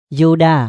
Juda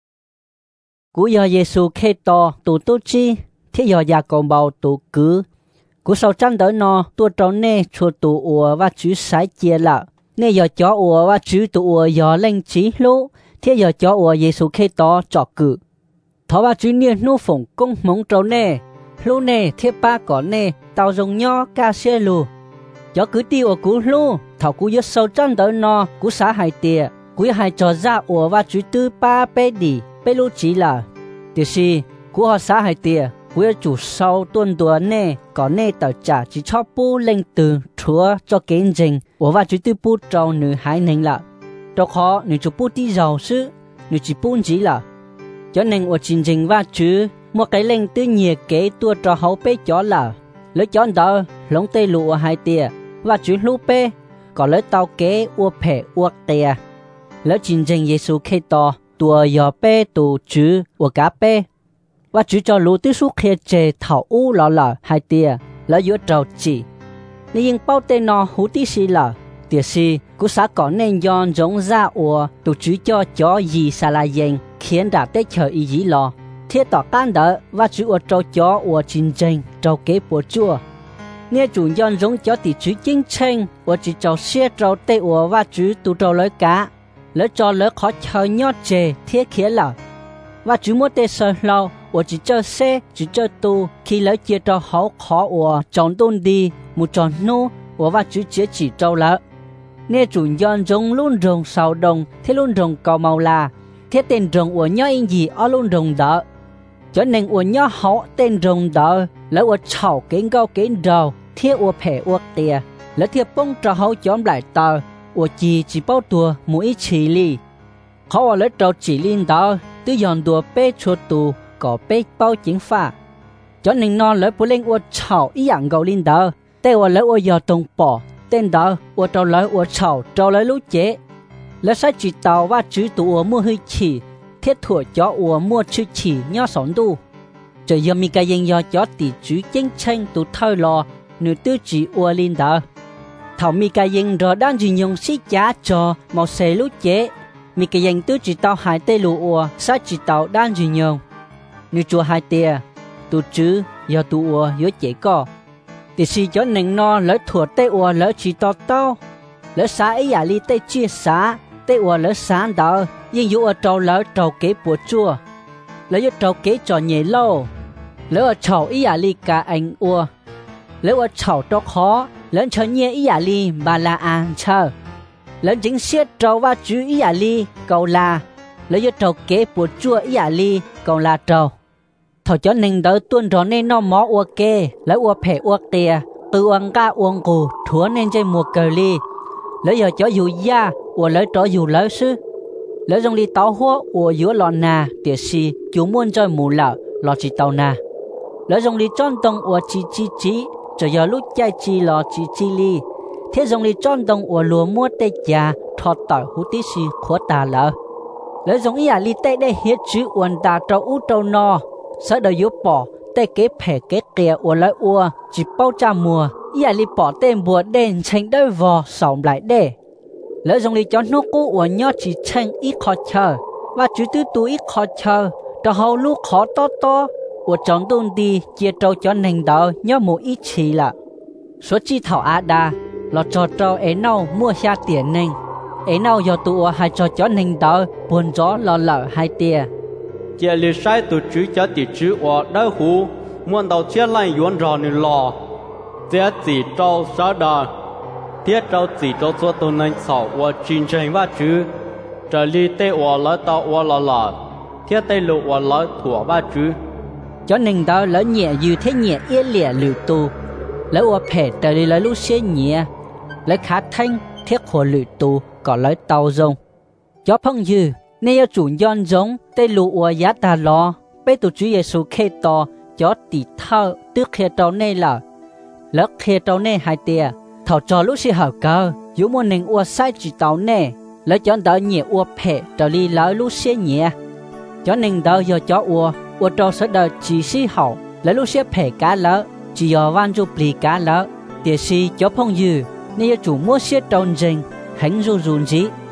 cú do Giêsu Kitô tụ tu chi thiết do gia công bào tụ cứ cú sau tranh đỡ nó tua trâu nê chua tụ ủa và chú sái chia lợ nê do chó ủa và chú tụ ủa do lên chí lũ thiết do chó ủa Giêsu Kitô trọ cử thọ và chú niên nu phụng công mong trâu nê lũ nê thiết ba có nê tàu dùng nho ca xe lù chó cứ tiêu ở cú lũ thọ cú do sau tranh đỡ nó cú xá hai tiề cú hai trò ra ủa và chú tư ba bê đi bê lũ chỉ là điều gì cú họ xá hai tiề cú chủ sau tuần đùa nè có nè tờ trả chỉ cho bu lên từ chúa cho kiến trình ủa và chú tư bu trâu nữ hai nên là cho khó nữ chủ bu đi giàu sư nữ chỉ bu chỉ là cho nên ủa trình trình và chú một cái lên từ nhiệt kế tua cho hậu bê chó là lấy chó đó lông tê lụa hai tiề và chú lũ bê có lấy tàu kế ua phê ua tiề lấy trình trình Giêsu Kitô tua giò bê tù chú ua cá bê và chú cho lũ tư số kia chê thảo u lọ hai tia lỡ giữa trầu chỉ nhưng bao tên nó hú tí xì lờ tiệt xì cú xã có nên yon giống ra ua tụ chú cho chó gì xà la yên khiến đã tết chờ ý dĩ lò thiết tỏ can đỡ và chú ua trâu chó ua chín tranh trâu kế bùa chua nghe chủ yon giống chó tỷ chú chính tranh ua chỉ trâu xe trâu tê ua và chú tụ trâu lỡ cá lỡ cho lỡ khó chờ nhót chê thiết khía lờ và chú mua tê sơ lâu我只做些，只做多，去了接着好考我长东的，没长怒，我话只接只做了。那主人中论中少动，贴论中高毛啦，贴tên中我nhớ in gì ở论中的，cho nên 我nhớ好tên中的，แล้ว我炒kiến高kiến đầu，贴我赔我爹，แล้ว贴崩着好讲来的，我只包多每起哩，เขาว่าแล้วเราchỉ linh đó，都用多被出度。có bê bao chiến pha cho nên nó lấy bố lên ua chảo ý dạng gầu linh đó tê ua lấy ua dò tông bỏ tên đó ua trâu lấy ua chảo trâu lấy lũ chế lấy sách chỉ tàu và chữ tụ ua mua hơi chỉ thiết thuộc cho ua mua chữ chỉ nhỏ sống đu trời giờ mi cái dân do cho tỷ chữ chiến tranh tụ thơi lò nửa tư chỉ ua linh đó thảo mi cái dân rồi đang dùng dùng xí giá cho màu xế lũ chế mi cái dân tư chỉ tàu hai tê lũ ua sách chỉ tàu đang dùng dùng như chùa hai tia tụ chứ do tụ ua giữa chế co thì si cho nên nó lỡ thua tê ua lỡ chỉ to to lỡ xá ấy à li tê chia xá tê ua lỡ sáng đó nhưng dụ ở trâu lỡ trâu kế bùa chua lỡ giữa trâu kế trò nhẹ lâu lỡ ở trâu ấy à li cả anh ua lỡ ở trâu trâu khó lỡ cho nhẹ ấy à li bà la an chờ lỡ chính siết trâu và chú ấy à li cầu là lỡ giữa trâu kế bùa chua ấy à li cầu là trâu thọ cho nên đỡ tuân rõ nên nó mó ua kê lấy ua phê ua tìa từ uang ca uang cù thua nên chơi mùa cờ li lấy giờ cho dù da ua lấy cho dù lấy sư lấy trong li tàu hoa ua giữa lò nà tiệt si chú muốn chơi mù lợ lò chỉ tàu nà lấy trong li tròn tông ua chi cho giờ lúc chạy chi lò chi li thế trong li tròn tông ua lúa mua tê già thọ tỏi hú tí si khóa tà lợ lấy trong ý à li tê đây hiết chữ uan tà trâu ú trâu no sợ đời yếu bỏ tê kế phê kế kìa ua lấy ua chỉ bao cha mùa ý à li bỏ tên bùa đen tranh đôi vò sòng lại đê lỡ dòng li cho nó cũ ua nhó chỉ tranh ít khó chờ và chú tư tú ít khó chờ cho hầu lúc khó to ua chọn tôn đi chia trâu cho nền đó nhó mù ít chỉ là số chi thảo á đa là cho trâu ấy nào mua xa tiền nền ấy nào do tụ hai cho nền đó buồn gió lo lợ hai tia chia lì sai tụ chữ cho tỷ chữ ở đỡ hú muốn đầu chia lại yuan rò nè lò chia chỉ trâu sáu đờ thiết trâu chỉ trâu số tụ nên sầu ở chiến tranh và chữ trở lì tê ở lỡ tàu ở lò thiết tê lụ ở lỡ thủa và chữ cho nên đó lỡ nhẹ như thế nhẹ yên lìa liều tù lỡ ở phê trở lì lỡ lúc xe nhẹ lỡ khá thanh thiết hồ liều tù có lỡ tàu rồng cho phong dư nên chủ nhân giống tê lụ ua giá ta lo bê tụ chú Giêsu Kitô cho tỷ thơ tức khi trâu nê là lỡ khi trâu nê hai tia thảo trò lúc xí hở cơ dù muốn nên ua sai chỉ tàu nê lỡ cho đỡ nhẹ ua phê trò li lỡ lúc xí nhẹ cho nên đỡ giờ cho ua trâu sẽ đỡ chỉ xí hậu lỡ lúc xí phê cá lỡ chỉ giờ van du bì cá lỡ tiệt xí cho phong dư nên chủ mua xí trâu rình hãnh ru rùn gì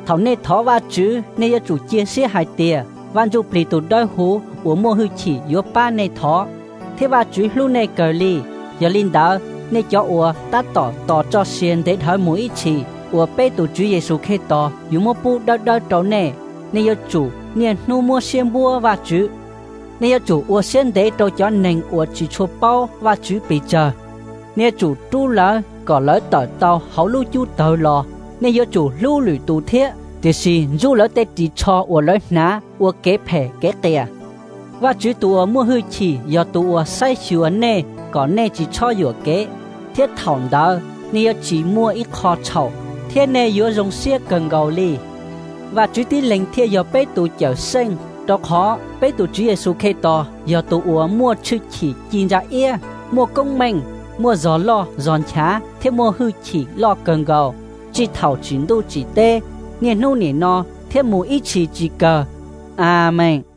thảo nê thó va chứ nê yo chủ chia sẻ hai tia van chủ pli tụ đôi hú của mua hư chỉ yo ba nê thó thế va chứ lu nê cờ li giờ linh đạo nê cho ua ta tỏ cho xiên để thở mũi chỉ ua bê tụ Chúa Giêsu khê tỏ yo mua bu đôi trâu nê nê yo chủ nê nu mua xiên bua va chứ nê yo chủ ua xiên để trâu cho nền ua chỉ chua bao va chứ bị chờ nê chủ tu lỡ có lỡ tờ tàu hậu lưu chú tờ lò nê yo chủ lưu lụy tụ thiết thì xì du lỡ tê chỉ cho ua lỡ ná ua kế phè kế tè và chứ tụ mua hư chỉ do tụ sai chiều nê có nê chỉ cho yo kế thiết thòng đó nê yo chỉ mua ít kho chậu thiết nê yo dùng xe cần gầu li và chứ tí lệnh thiết yo bê tụ chở sinh đó khó bê tụ Chúa Giêsu khê tỏ do tụ mua chữ chỉ chín ra ia mua công mình mua gió lo giòn chá thiết mua hư chỉ lo cần gầu chỉ thảo chín đô chỉ tê niên nô niên no thiết mua ít chỉ cờ. Amen.